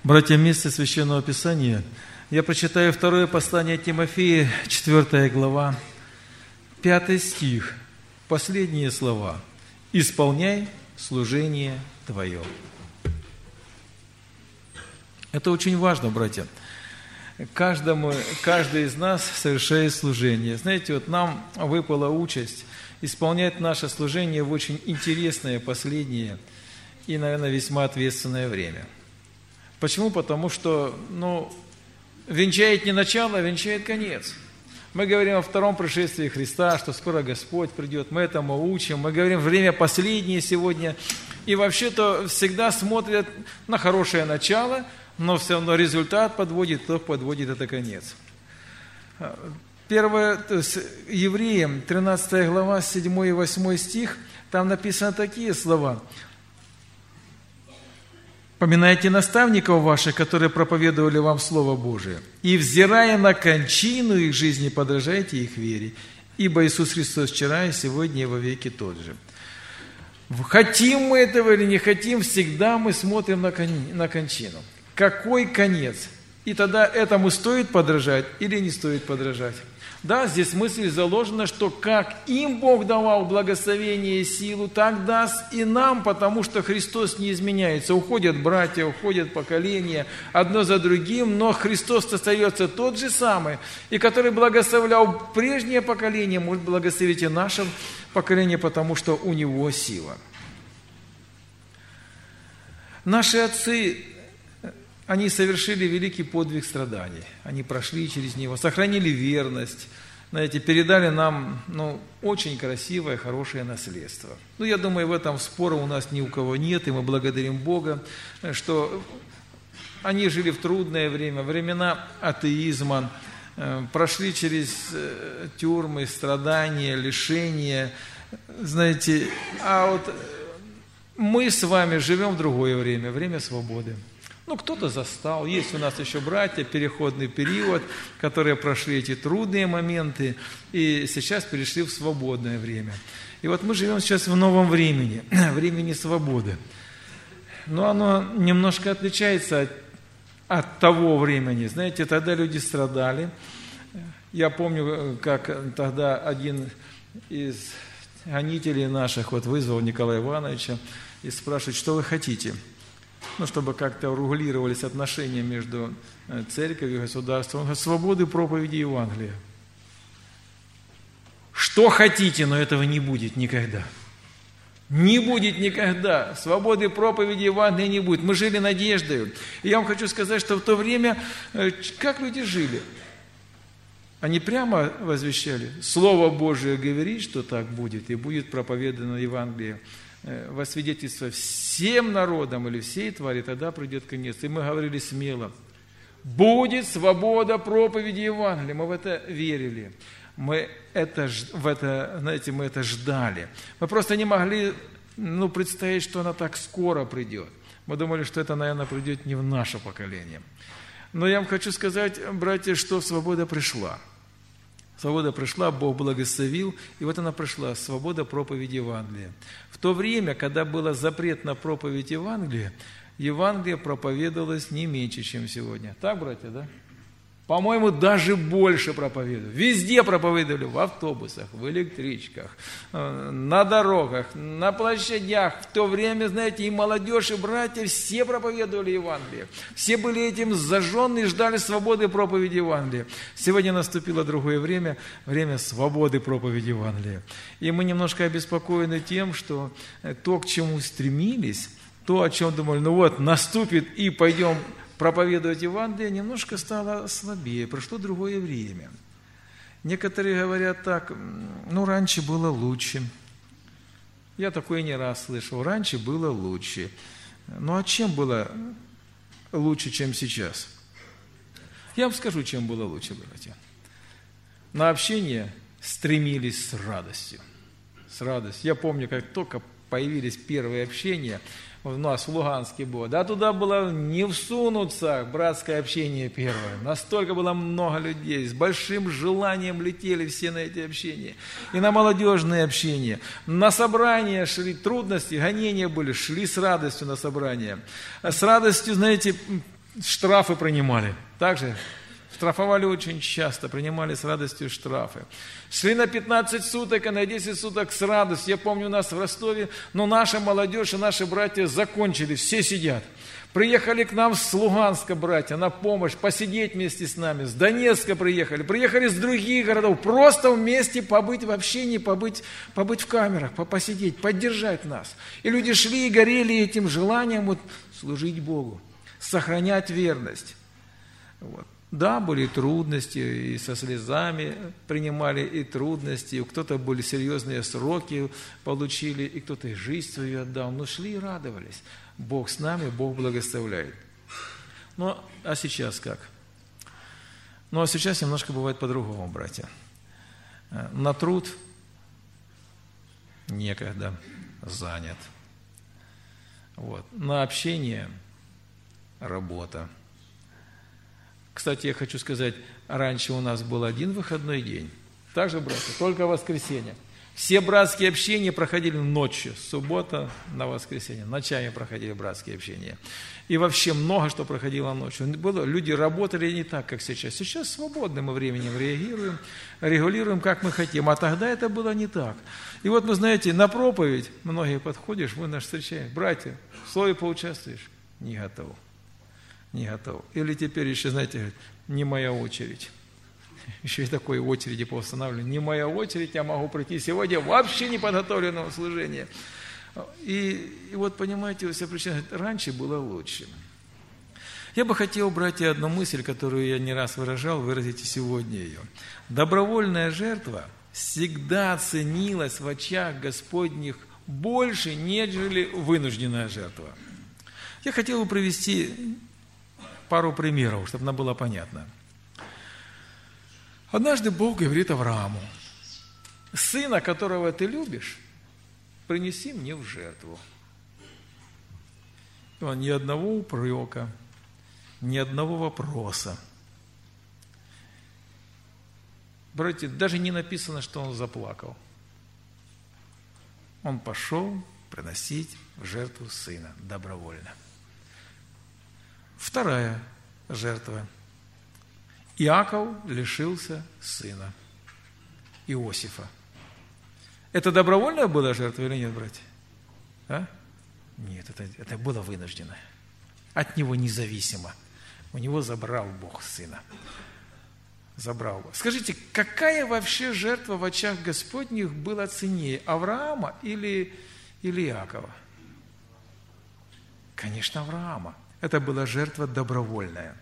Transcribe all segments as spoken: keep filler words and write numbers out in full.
Братья, вместе Священного Писания я прочитаю второе послание Тимофея, четвёртая глава, пятый стих, последние слова. «Исполняй служение твое». Это очень важно, братья. Каждому, каждый из нас совершает служение. Знаете, вот нам выпала участь исполнять наше служение в очень интересное, последнее и, наверное, весьма ответственное время. Почему? Потому что, ну, венчает не начало, а венчает конец. Мы говорим о втором пришествии Христа, что скоро Господь придет, мы этому учим, мы говорим время последнее сегодня, и вообще-то всегда смотрят на хорошее начало, но все равно результат подводит, кто подводит, это конец. Первое, то есть Евреям, тринадцатая глава, седьмой и восьмой стих, там написаны такие слова. «Поминайте наставников ваших, которые проповедовали вам Слово Божие, и, взирая на кончину их жизни, подражайте их вере, ибо Иисус Христос вчера и сегодня и во веки тот же». Хотим мы этого или не хотим, всегда мы смотрим на, кон... на кончину. Какой конец? И тогда этому стоит подражать или не стоит подражать? Да, здесь мысль заложена, что как им Бог давал благословение и силу, так даст и нам, потому что Христос не изменяется. Уходят братья, уходят поколения, одно за другим, но Христос остается тот же самый, и который благословлял прежнее поколение, может благословить и наше поколение, потому что у Него сила. Наши отцы, они совершили великий подвиг страданий. Они прошли через него, сохранили верность, знаете, передали нам, ну, очень красивое, хорошее наследство. Ну, я думаю, в этом спора у нас ни у кого нет, и мы благодарим Бога, что они жили в трудное время, времена атеизма, прошли через тюрьмы, страдания, лишения, знаете, а вот мы с вами живем в другое время, время свободы. Ну, кто-то застал. Есть у нас еще братья, переходный период, которые прошли эти трудные моменты и сейчас перешли в свободное время. И вот мы живем сейчас в новом времени, времени свободы. Но оно немножко отличается от, от того времени. Знаете, тогда люди страдали. Я помню, как тогда один из гонителей наших вот вызвал Николая Ивановича и спрашивает, что вы хотите? Ну, чтобы как-то урегулировались отношения между церковью и государством. Он говорит, свободы проповеди Евангелия. Что хотите, но этого не будет никогда. Не будет никогда. Свободы проповеди Евангелия не будет. Мы жили надеждой. И я вам хочу сказать, что в то время, как люди жили? Они прямо возвещали. Слово Божие говорит, что так будет, и будет проповедано Евангелие во свидетельство всем народам или всей твари, тогда придет конец. И мы говорили смело, будет свобода проповеди Евангелия. Мы в это верили. Мы это, в это, знаете, мы это ждали. Мы просто не могли, ну, представить, что она так скоро придет. Мы думали, что это, наверное, придет не в наше поколение. Но я вам хочу сказать, братья, что свобода пришла. Свобода пришла, Бог благословил, и вот она пришла, свобода проповеди Евангелия. В то время, когда был запрет на проповедь Евангелия, Евангелие проповедовалось не меньше, чем сегодня. Так, братья, да? По-моему, даже больше проповедовали. Везде проповедовали, в автобусах, в электричках, на дорогах, на площадях. В то время, знаете, и молодежь, и братья, все проповедовали Евангелие. Все были этим зажжены и ждали свободы проповеди Евангелия. Сегодня наступило другое время, время свободы проповеди Евангелия. И мы немножко обеспокоены тем, что то, к чему стремились, то, о чем думали, ну вот, наступит и пойдем проповедовать Евангелие, немножко стало слабее, пришло другое время. Некоторые говорят так, ну, раньше было лучше. Я такое не раз слышал, раньше было лучше. Ну, а чем было лучше, чем сейчас? Я вам скажу, чем было лучше, братья. На общение стремились с радостью. С радостью. Я помню, как только появились первые общения, у нас в Луганске было, да, туда было не всунуться, братское общение первое. Настолько было много людей, с большим желанием летели все на эти общения. И на молодежные общения. На собрания шли, трудности, гонения были, шли с радостью на собрания. С радостью, знаете, штрафы принимали. Также штрафовали очень часто, принимали с радостью штрафы. Шли на пятнадцать суток, а на десять суток с радостью. Я помню, у нас в Ростове, но наша молодежь и наши братья закончили, все сидят. Приехали к нам с Луганска братья на помощь, посидеть вместе с нами. С Донецка приехали, приехали с других городов. Просто вместе побыть в общении, побыть, побыть в камерах, посидеть, поддержать нас. И люди шли и горели этим желанием вот, служить Богу, сохранять верность. Вот. Да, были трудности, и со слезами принимали и трудности. У кто-то были серьезные сроки, получили, и кто-то и жизнь свою отдал. Но шли и радовались. Бог с нами, Бог благословляет. Ну, а сейчас как? Ну, а сейчас немножко бывает по-другому, братья. На труд некогда, занят. Вот. На общение работа. Кстати, я хочу сказать, раньше у нас был один выходной день. Также, братья, только воскресенье. Все братские общения проходили ночью, суббота на воскресенье. Ночами проходили братские общения. И вообще много что проходило ночью. Было, люди работали не так, как сейчас. Сейчас свободным временем реагируем, регулируем, как мы хотим. А тогда это было не так. И вот, вы знаете, на проповедь многие подходишь, мы нас встречаем. Братья, в слове поучаствуешь? Не готов. Не готов. Или теперь еще, знаете, говорят, не моя очередь. Еще и такой очереди поустанавливали. Не моя очередь, я могу прийти сегодня вообще неподготовленного служения. И, и вот, понимаете, вся причина, раньше было лучше. Я бы хотел, братья, одну мысль, которую я не раз выражал, выразить и сегодня ее. Добровольная жертва всегда ценилась в очах Господних больше, нежели вынужденная жертва. Я хотел бы привести пару примеров, чтобы нам было понятно. Однажды Бог говорит Аврааму: сына, которого ты любишь, принеси мне в жертву. И он ни одного упрека, ни одного вопроса. Братья, даже не написано, что он заплакал. Он пошел приносить в жертву сына добровольно. Вторая жертва. Иаков лишился сына Иосифа. Это добровольная была жертва или нет, братья? А? Нет, это, это было вынужденное. От него независимо. У него забрал Бог сына. Забрал его. Скажите, какая вообще жертва в очах Господних была ценнее, Авраама или, или Иакова? Конечно, Авраама. Это была жертва добровольная.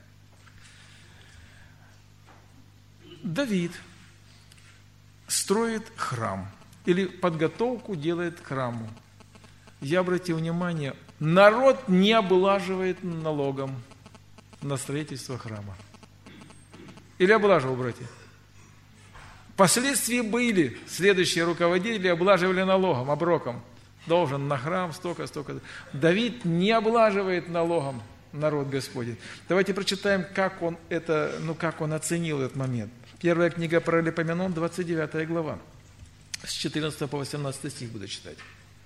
Давид строит храм или подготовку делает к храму. Я обратил внимание, народ не облаживает налогом на строительство храма. Или облаживал, братья? Последствия были. Следующие руководители облаживали налогом, оброком. Должен на храм столько, столько. Давид не облаживает налогом народ Господень. Давайте прочитаем, как он это, ну как он оценил этот момент. Первая книга Паралипоменон, двадцать девятая глава. С четырнадцатого по восемнадцатый стих буду читать.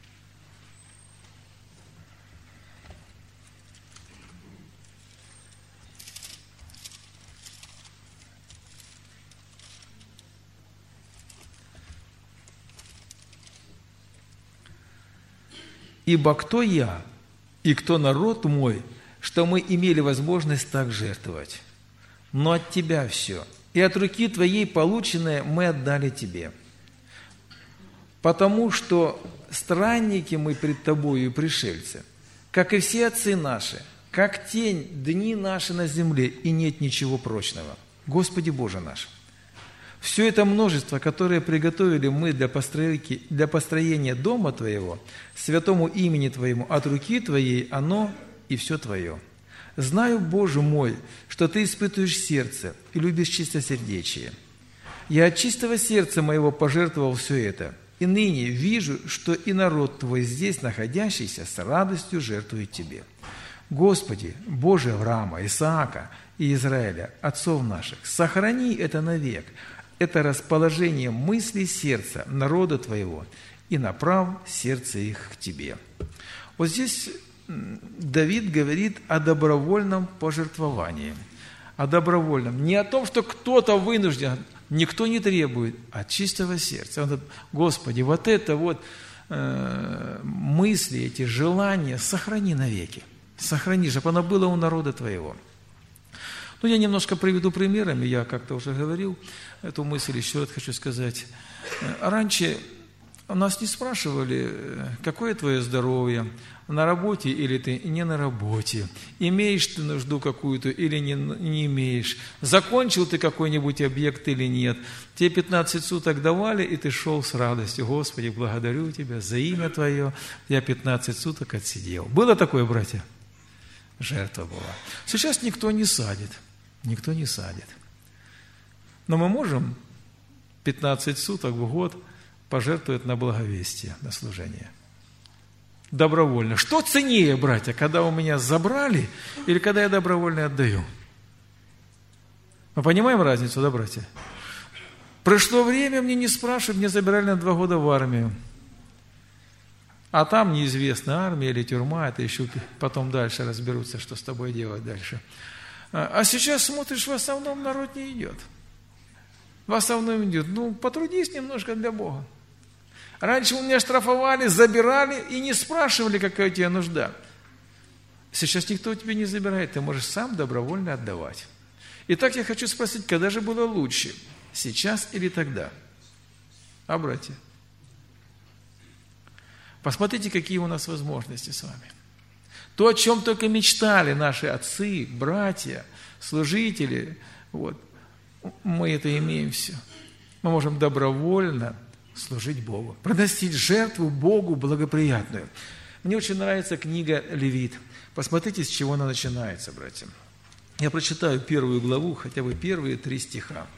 «Ибо кто я и кто народ мой, что мы имели возможность так жертвовать? Но от Тебя все, и от руки Твоей полученное мы отдали Тебе. Потому что странники мы пред Тобою и пришельцы, как и все отцы наши, как тень дни наши на земле, и нет ничего прочного. Господи Боже наш, все это множество, которое приготовили мы для постройки, для построения дома Твоего, святому имени Твоему, от руки Твоей оно и все Твое. Знаю, Боже мой, что Ты испытываешь сердце и любишь чистосердечие. Я от чистого сердца моего пожертвовал все это, и ныне вижу, что и народ Твой здесь находящийся с радостью жертвует Тебе. Господи, Боже Авраама, Исаака и Израиля, отцов наших, сохрани это навек, это расположение мыслей сердца народа Твоего, и направь сердце их к Тебе». Вот здесь Давид говорит о добровольном пожертвовании. О добровольном. Не о том, что кто-то вынужден, никто не требует, а от чистого сердца. Он говорит: Господи, вот это вот э, мысли, эти желания сохрани навеки. Сохрани, чтобы оно было у народа Твоего. Ну, я немножко приведу примерами, я как-то уже говорил эту мысль, еще раз хочу сказать. Раньше нас не спрашивали, какое твое здоровье, на работе или ты не на работе, имеешь ты нужду какую-то или не, не имеешь, закончил ты какой-нибудь объект или нет. Тебе пятнадцать суток давали, и ты шел с радостью: Господи, благодарю Тебя за имя Твое, я пятнадцать суток отсидел. Было такое, братья? Жертва была. Сейчас никто не садит, никто не садит. Но мы можем пятнадцать суток в год пожертвовать на благовестие, на служение. Добровольно. Что ценнее, братья, когда у меня забрали или когда я добровольно отдаю? Мы понимаем разницу, да, братья? Прошло время, мне не спрашивают, мне забирали на два года в армию. А там неизвестно, армия или тюрьма, это еще потом дальше разберутся, что с тобой делать дальше. А сейчас смотришь, в основном народ не идет. В основном идет, ну, потрудись немножко для Бога. Раньше у меня штрафовали, забирали и не спрашивали, какая у тебя нужда. Сейчас никто тебя не забирает, ты можешь сам добровольно отдавать. Итак, я хочу спросить, когда же было лучше, сейчас или тогда? А, братья? Посмотрите, какие у нас возможности с вами. То, о чем только мечтали наши отцы, братья, служители, вот, мы это имеем все. Мы можем добровольно служить Богу, приносить жертву Богу благоприятную. Мне очень нравится книга Левит. Посмотрите, с чего она начинается, братья. Я прочитаю первую главу, хотя бы первые три стиха.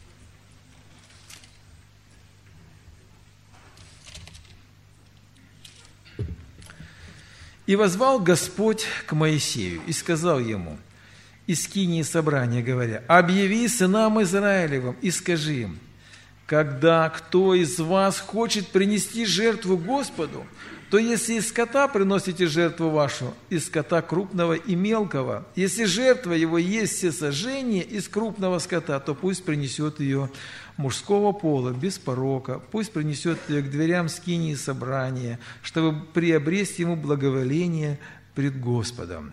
«И воззвал Господь к Моисею, и сказал ему из скинии собрания, говоря: объяви сынам Израилевым и скажи им: когда кто из вас хочет принести жертву Господу, то если из скота приносите жертву вашу, из скота крупного и мелкого, если жертва его есть всесожжение из крупного скота, то пусть принесет ее мужского пола, без порока, пусть принесет ее к дверям скинии собрания, чтобы приобрести ему благоволение пред Господом».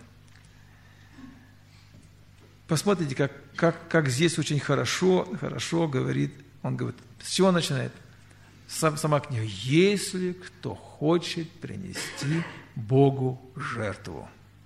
Посмотрите, как, как, как здесь очень хорошо, хорошо говорит, он говорит, с чего он начинает? Сам, сама книга. «Если кто хочет принести Богу жертву».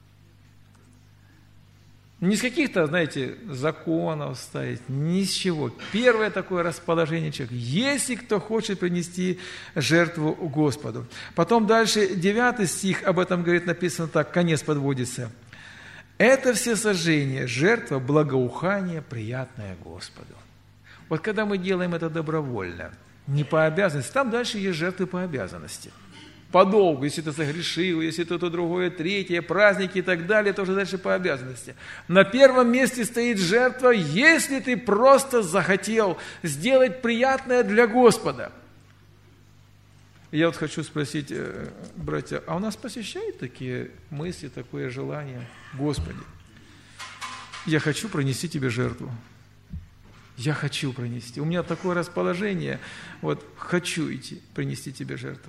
Не с каких-то, знаете, законов ставить, ни с чего. Первое такое расположение человека. Если кто хочет принести жертву Господу. Потом дальше девятый стих, об этом говорит, написано так, конец подводится. «Это всесожжение, жертва, благоухание, приятное Господу». Вот когда мы делаем это добровольно, не по обязанности, там дальше есть жертвы по обязанности. По долгу, если ты согрешил, если ты то другое, третье, праздники и так далее, то уже дальше по обязанности. На первом месте стоит жертва, если ты просто захотел сделать приятное для Господа. Я вот хочу спросить, братья, а у нас посещают такие мысли, такое желание? Господи, я хочу принести Тебе жертву. Я хочу принести. У меня такое расположение, вот хочу идти, принести Тебе жертву.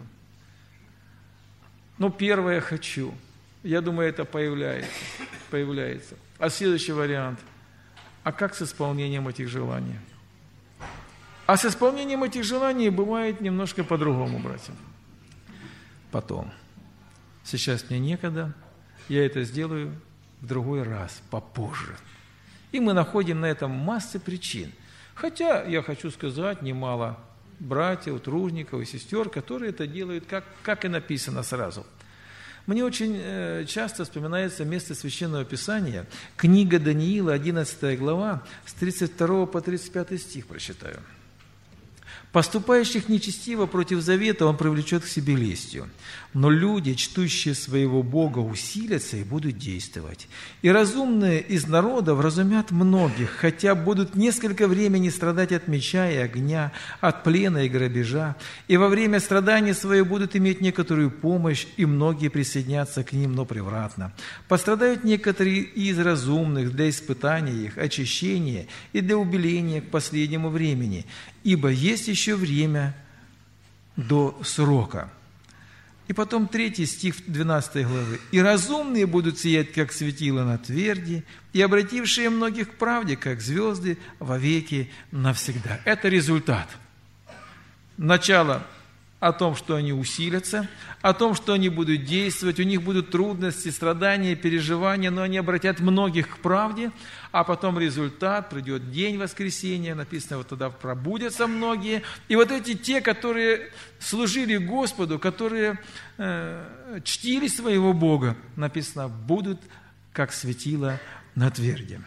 Ну, первое «хочу». Я думаю, это появляется. появляется. А следующий вариант. А как с исполнением этих желаний? А с исполнением этих желаний бывает немножко по-другому, братья. Потом. Сейчас мне некогда. Я это сделаю в другой раз, попозже. И мы находим на этом массу причин. Хотя, я хочу сказать, немало братьев, тружников и сестер, которые это делают, как, как и написано сразу. Мне очень э, часто вспоминается место Священного Писания, книга Даниила, одиннадцатая глава, с тридцать второго по тридцать пятый стих прочитаю. Поступающих нечестиво против завета он привлечет к себе лестью. Но люди, чтущие своего Бога, усилятся и будут действовать. И разумные из народа вразумят многих, хотя будут несколько времени страдать от меча и огня, от плена и грабежа. И во время страданий своих будут иметь некоторую помощь, и многие присоединятся к ним, но превратно. Пострадают некоторые из разумных для испытания их, очищения и для убеления к последнему времени. Ибо есть еще время до срока. И потом третий стих двенадцатой главы. «И разумные будут сиять, как светило на тверди, и обратившие многих к правде, как звезды, вовеки навсегда». Это результат. Начало о том, что они усилятся, о том, что они будут действовать, у них будут трудности, страдания, переживания, но они обратят многих к правде, а потом результат, придет день воскресения, написано, вот тогда пробудятся многие, и вот эти те, которые служили Господу, которые э, чтили своего Бога, написано, будут как светило на тверди.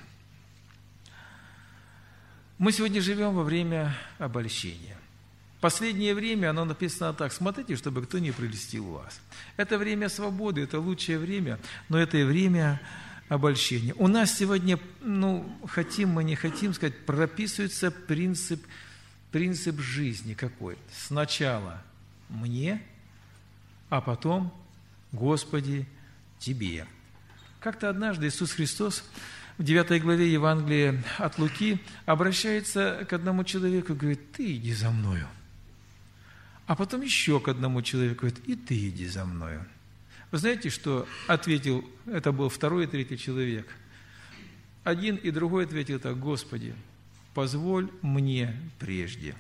Мы сегодня живем во время обольщения. Последнее время оно написано так: смотрите, чтобы кто не прельстил вас. Это время свободы, это лучшее время, но это и время обольщения. У нас сегодня, ну, хотим мы, не хотим сказать, прописывается принцип, принцип жизни какой? Сначала мне, а потом, Господи, Тебе. Как-то однажды Иисус Христос в девятой главе Евангелия от Луки обращается к одному человеку и говорит: «Ты иди за мною». А потом еще к одному человеку говорит: «И ты иди за мною». Вы знаете, что ответил, это был второй и третий человек. Один и другой ответил так: «Господи, позволь мне прежде».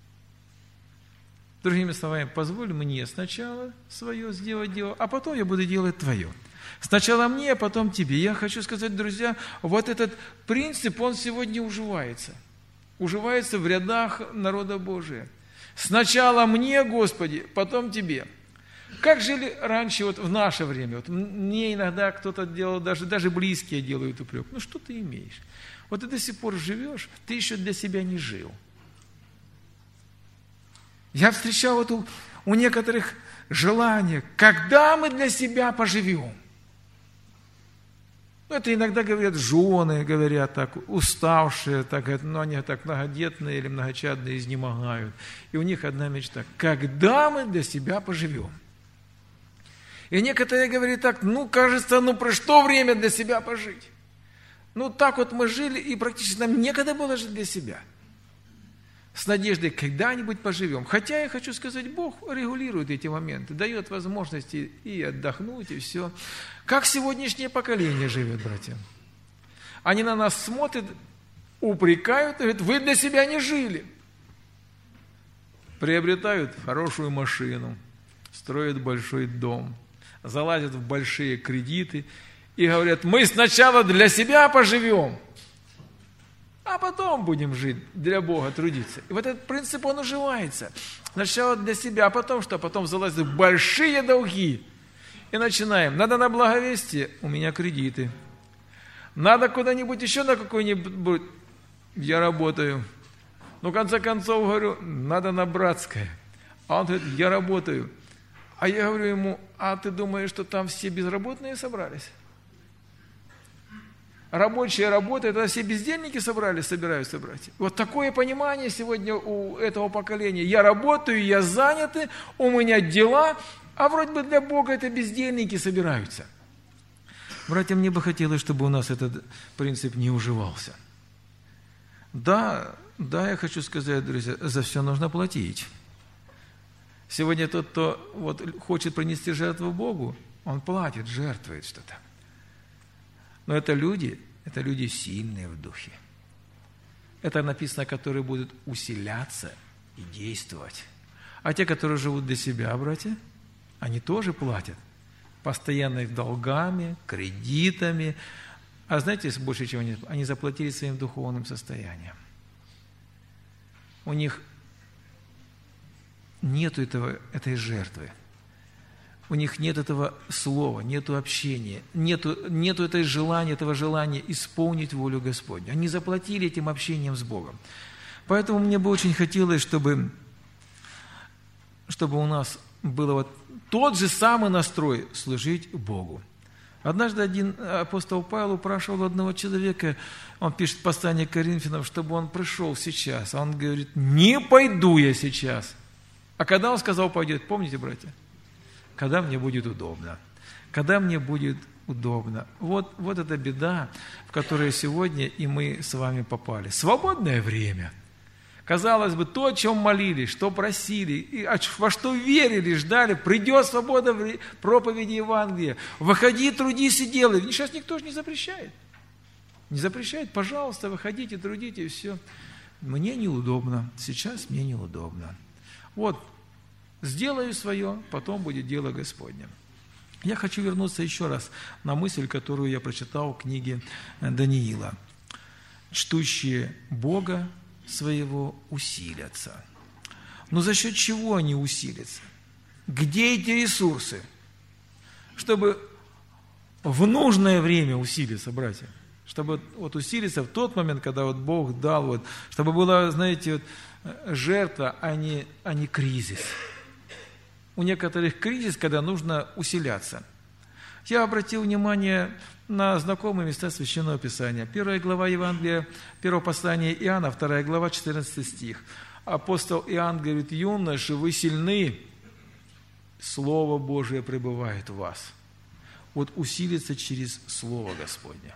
Другими словами, позволь мне сначала свое сделать дело, а потом я буду делать твое. Сначала мне, а потом тебе. Я хочу сказать, друзья, вот этот принцип, он сегодня уживается. Уживается в рядах народа Божия. Сначала мне, Господи, потом тебе. Как жили раньше, вот в наше время? Вот мне иногда кто-то делал, даже, даже близкие делают упрек. Ну, что ты имеешь? Вот ты до сих пор живешь, ты еще для себя не жил. Я встречал вот у, у некоторых желание, когда мы для себя поживем. Ну, это иногда говорят жены, говорят так, уставшие, так, ну, они так многодетные или многочадные изнемогают. И у них одна мечта: когда мы для себя поживем. И некоторые говорят так: ну, кажется, ну, пришло время для себя пожить. Ну, так вот мы жили, и практически нам некогда было жить для себя. С надеждой, когда-нибудь поживем. Хотя, я хочу сказать, Бог регулирует эти моменты, дает возможности и отдохнуть, и все. Как сегодняшнее поколение живет, братья? Они на нас смотрят, упрекают, и говорят: вы для себя не жили. Приобретают хорошую машину, строят большой дом, залазят в большие кредиты и говорят: мы сначала для себя поживем, а потом будем жить, для Бога трудиться. И вот этот принцип, он уживается. Сначала для себя, а потом что? Потом залазят в большие долги. И начинаем. Надо на благовестие, у меня кредиты. Надо куда-нибудь еще на какой-нибудь, я работаю. Ну, в конце концов, говорю, надо на братское. А он говорит: я работаю. А я говорю ему: а ты думаешь, что там все безработные собрались? Рабочие работают, это все бездельники собрались, собираются брать. Вот такое понимание сегодня у этого поколения. Я работаю, я занят, у меня дела, а вроде бы для Бога это бездельники собираются. Братья, мне бы хотелось, чтобы у нас этот принцип не уживался. Да, да, я хочу сказать, друзья, за все нужно платить. Сегодня тот, кто вот хочет принести жертву Богу, он платит, жертвует что-то. Но это люди, это люди сильные в духе. Это написано, которые будут усиляться и действовать. А те, которые живут для себя, братья, они тоже платят. Постоянно их долгами, кредитами. А знаете, больше чего они? Они заплатили своим духовным состоянием. У них нет этого, этой жертвы. У них нет этого слова, нет общения, нет этого желания, этого желания исполнить волю Господню. Они заплатили этим общением с Богом. Поэтому мне бы очень хотелось, чтобы чтобы у нас был вот тот же самый настрой служить Богу. Однажды один апостол Павел упрашивал одного человека, он пишет послание к Коринфянам, чтобы он пришел сейчас. А он говорит: не пойду я сейчас. А когда он сказал пойдет, помните, братья? Когда мне будет удобно. Когда мне будет удобно. Вот, вот эта беда, в которую сегодня и мы с вами попали. Свободное время. Казалось бы, то, о чем молились, что просили, и во что верили, ждали, придет свобода в проповеди Евангелия, выходи, трудись и делай. Сейчас никто же не запрещает. Не запрещает, пожалуйста, выходите, трудите, и все. Мне неудобно, сейчас мне неудобно. Вот, сделаю свое, потом будет дело Господне. Я хочу вернуться еще раз на мысль, которую я прочитал в книге Даниила. Чтущие Бога своего усилятся. Но за счет чего они усилятся? Где эти ресурсы? Чтобы в нужное время усилиться, братья. Чтобы вот усилиться в тот момент, когда вот Бог дал, вот, чтобы была, знаете, вот, жертва, а не, а не кризис. У некоторых кризис, когда нужно усиляться. Я обратил внимание на знакомые места Священного Писания. Первая глава Евангелия, первого послания Иоанна, вторая глава, четырнадцатый стих. Апостол Иоанн говорит: юноши, вы сильны, Слово Божие пребывает в вас. Вот усилиться через Слово Господне.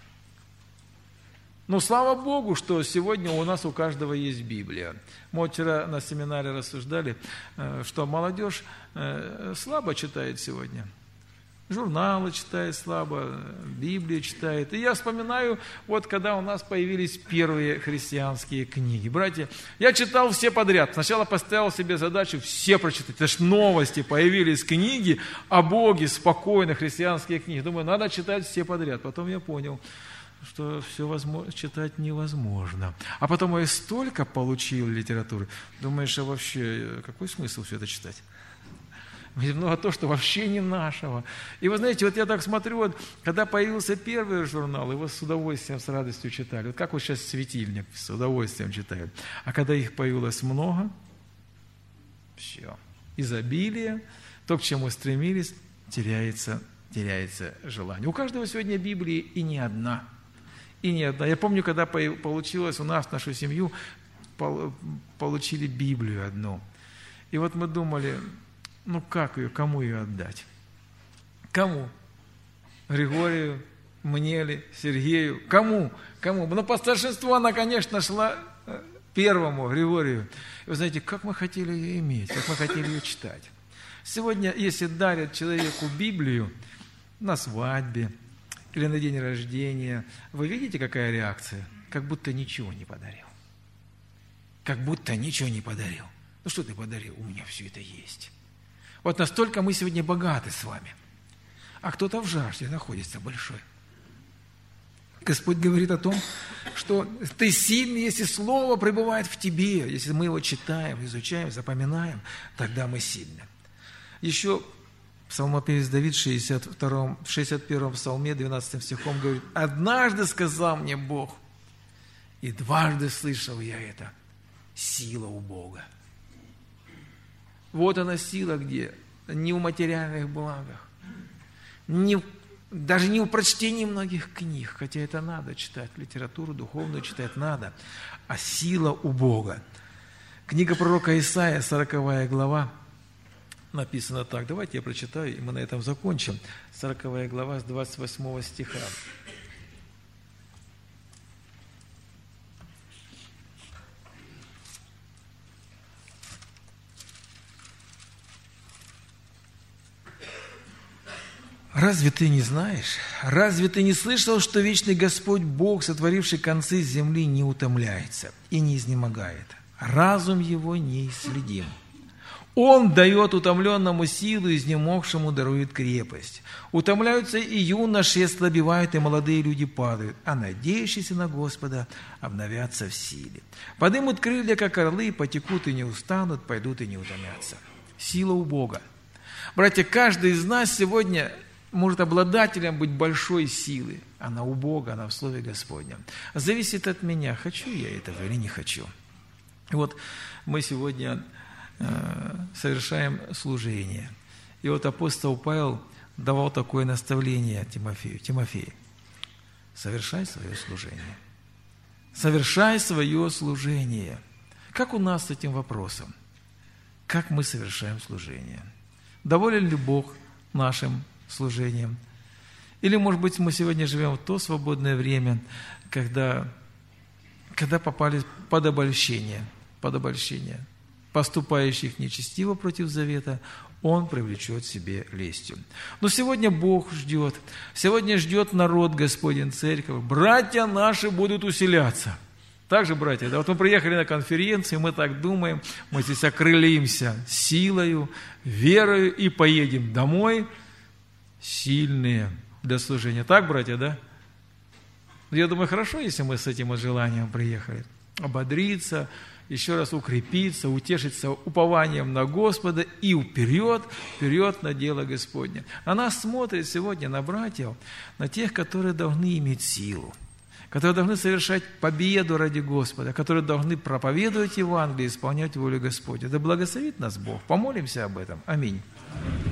Но слава Богу, что сегодня у нас у каждого есть Библия. Мы вот вчера на семинаре рассуждали, что молодежь слабо читает сегодня. Журналы читает слабо, Библию читает. И я вспоминаю, вот когда у нас появились первые христианские книги. Братья, я читал все подряд. Сначала поставил себе задачу все прочитать. Это ж новости, появились книги о Боге, спокойно, христианские книги. Думаю, надо читать все подряд. Потом я понял, что все возможно, читать невозможно. А потом я столько получил литературы. Думаешь, а вообще какой смысл все это читать? Много то, что вообще не нашего. И вы знаете, вот я так смотрю, вот, когда появился первый журнал, его с удовольствием, с радостью читали. Вот как вот сейчас «Светильник» с удовольствием читают. А когда их появилось много, все. Изобилие, то, к чему стремились, теряется, теряется желание. У каждого сегодня Библии и не одна. И не одна. Я помню, когда получилось у нас, в нашу семью, получили Библию одну. И вот мы думали, ну как ее, кому ее отдать? Кому? Григорию, мне ли, Сергею? Кому? Кому? Но по старшинству она, конечно, шла первому, Григорию. И вы знаете, как мы хотели ее иметь, как мы хотели ее читать. Сегодня, если дарят человеку Библию на свадьбе или на день рождения, вы видите, какая реакция? Как будто ничего не подарил. Как будто ничего не подарил. Ну что ты подарил? У меня все это есть. Вот настолько мы сегодня богаты с вами. А кто-то в жажде находится большой. Господь говорит о том, что ты сильный, если Слово пребывает в тебе. Если мы его читаем, изучаем, запоминаем, тогда мы сильны. Еще псалмопевец Давид в шестьдесят втором, в шестьдесят первом псалме, двенадцатым стихом говорит: «Однажды сказал мне Бог, и дважды слышал я это, сила у Бога». Вот она сила где? Не в материальных благах, не в, даже не в прочтении многих книг, хотя это надо читать, литературу духовную читать надо, а сила у Бога. Книга пророка Исаия, сороковая глава, написано так. Давайте я прочитаю, и мы на этом закончим. сороковая глава с двадцать восьмого стиха. «Разве ты не знаешь? Разве ты не слышал, что вечный Господь Бог, сотворивший концы земли, не утомляется и не изнемогает? Разум его неисследим. Он дает утомленному силу, изнемогшему дарует крепость. Утомляются и юноши, ослабевают, и молодые люди падают, а надеющиеся на Господа обновятся в силе. Подымут крылья, как орлы, потекут и не устанут, пойдут и не утомятся». Сила у Бога. Братья, каждый из нас сегодня может обладателем быть большой силы. Она у Бога, она в Слове Господнем. Зависит от меня, хочу я этого или не хочу. И вот мы сегодня совершаем служение. И вот апостол Павел давал такое наставление Тимофею. Тимофей, совершай свое служение. Совершай свое служение. Как у нас с этим вопросом? Как мы совершаем служение? Доволен ли Бог нашим служением? Или, может быть, мы сегодня живем в то свободное время, когда, когда попали под обольщение, под обольщение. Поступающих нечестиво против завета, он привлечет себе лестью. Но сегодня Бог ждет, сегодня ждет народ Господень, церковь. Братья наши будут усиляться. Так же, братья, да, вот мы приехали на конференцию, мы так думаем, мы здесь окрылимся силою, верою и поедем домой сильные для служения. Так, братья, да? Я думаю, хорошо, если мы с этим желанием приехали. Ободриться, еще раз укрепиться, утешиться упованием на Господа и вперед, вперед на дело Господне. На нас смотрит сегодня, на братьев, на тех, которые должны иметь силу, которые должны совершать победу ради Господа, которые должны проповедовать Евангелие, исполнять волю Господня. Да благословит нас Бог. Помолимся об этом. Аминь.